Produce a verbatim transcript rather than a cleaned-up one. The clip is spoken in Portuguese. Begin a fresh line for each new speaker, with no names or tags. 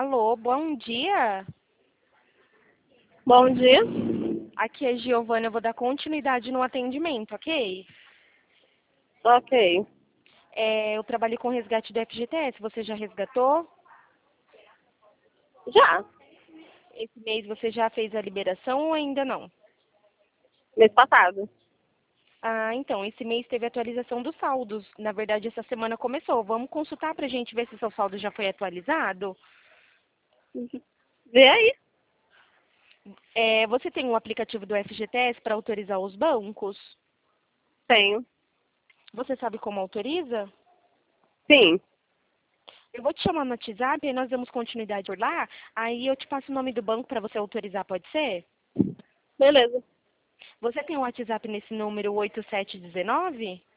Alô, bom dia.
Bom dia.
Aqui é Giovana, eu vou dar continuidade no atendimento, ok?
Ok.
É, eu trabalhei com resgate do F G T S, você já resgatou?
Já.
Esse mês você já fez a liberação ou ainda não?
Mês passado.
Ah, então, esse mês teve atualização dos saldos. Na verdade, essa semana começou. Vamos consultar pra gente ver se seu saldo já foi atualizado?
Vê aí.
É, você tem um aplicativo do F G T S para autorizar os bancos?
Tenho.
Você sabe como autoriza?
Sim.
Eu vou te chamar no WhatsApp e nós damos continuidade por lá. Aí eu te passo o nome do banco para você autorizar, pode ser?
Beleza.
Você tem o WhatsApp nesse número oito sete um nove?